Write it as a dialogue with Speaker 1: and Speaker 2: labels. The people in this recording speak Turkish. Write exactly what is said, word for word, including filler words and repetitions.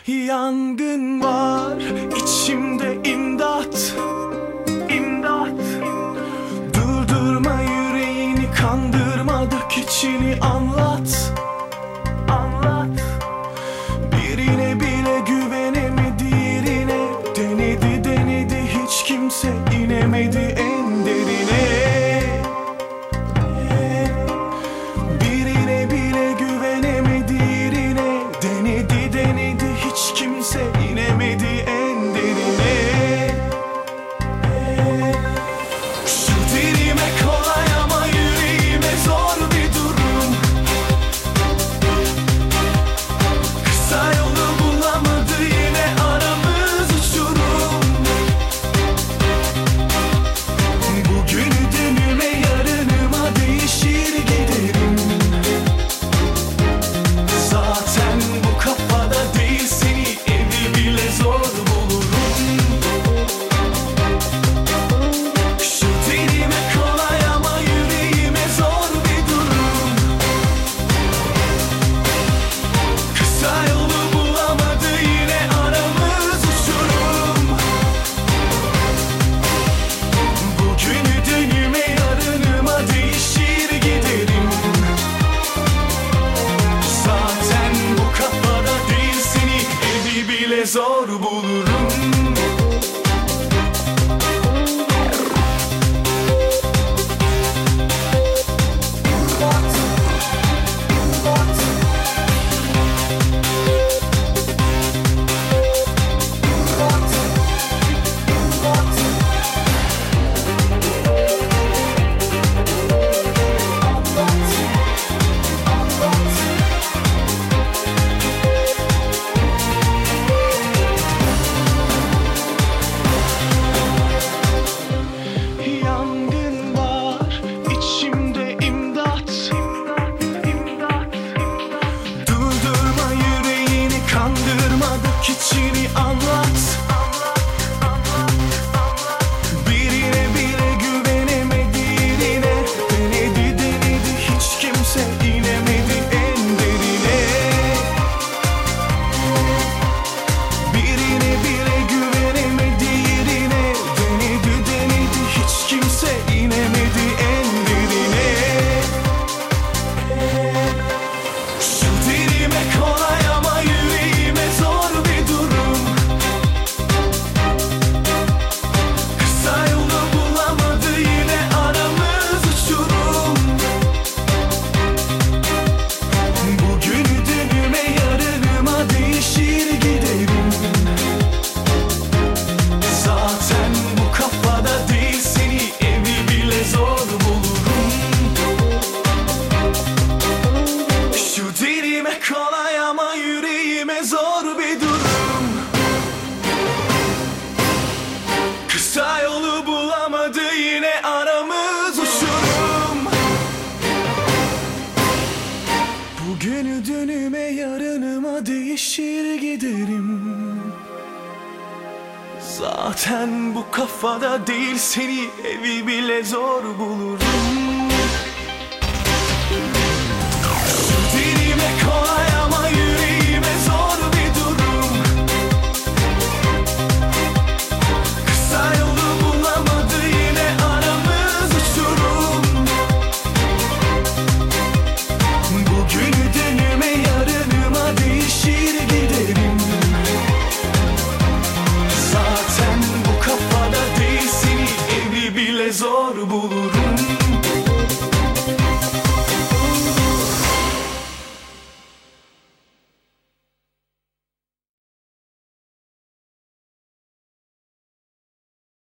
Speaker 1: Yangın var içimde, imdat, imdat. Durdurma yüreğini, kandırmadık içini, anlat, anlat. Birine bile güvenemedi, yerine denedi denedi, hiç kimse inemedi en derine. Birine bile güvenemedi, yerine denedi denedi, hiç kimse inemedi en derine. Şu dilime kolay ama yüreğime zor bir durum. Kısa yolu bulamadı, yine aramız uçurum. Bugünü dünüme, yarınıma değişir giderim. Zaten bu kafada değil, seni evi bile zor bulurum. Şu dilime kolay ama yüreğime zor bir durum. Kısa yolu bulamadı, yine aramız uçurum. Bugünü dünüme, yarınıma değişir giderim. Zaten bu kafada değil, seni evi bile zor bulurum. Yangın var içimde, imdat, imdat. Durdurma yüreğini, kandırmadık içini, anlat, birine bile güvenemedi, yerine denedi denedi, hiç kimse inemedi en derine. Birine bile güvenemedi, yerine denedi denedi, hiç kimse inemedi en derine. Şu dilime kolay ama yüreğime zor bir durum. Kısa yolu bulamadı, yine aramız uçurum. Bugünü dünüme, yarınıma değişir giderim. Zaten bu kafada değil, seni evi bile zor bulurum. Şu dilime kolay ama yüreğime zor bir durum. Kısa yolu bulamadı, yine aramız uçurum. Bugünü dünüme, yarınıma değişir giderim. Zaten bu kafada değil, seni evi bile zor bulurum.